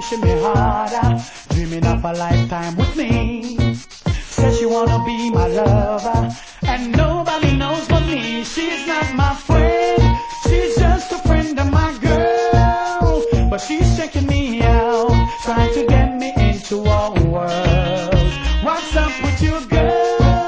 pushing me harder, dreaming of a lifetime with me. Says she wanna be my lover, and nobody knows but me. She's not my friend.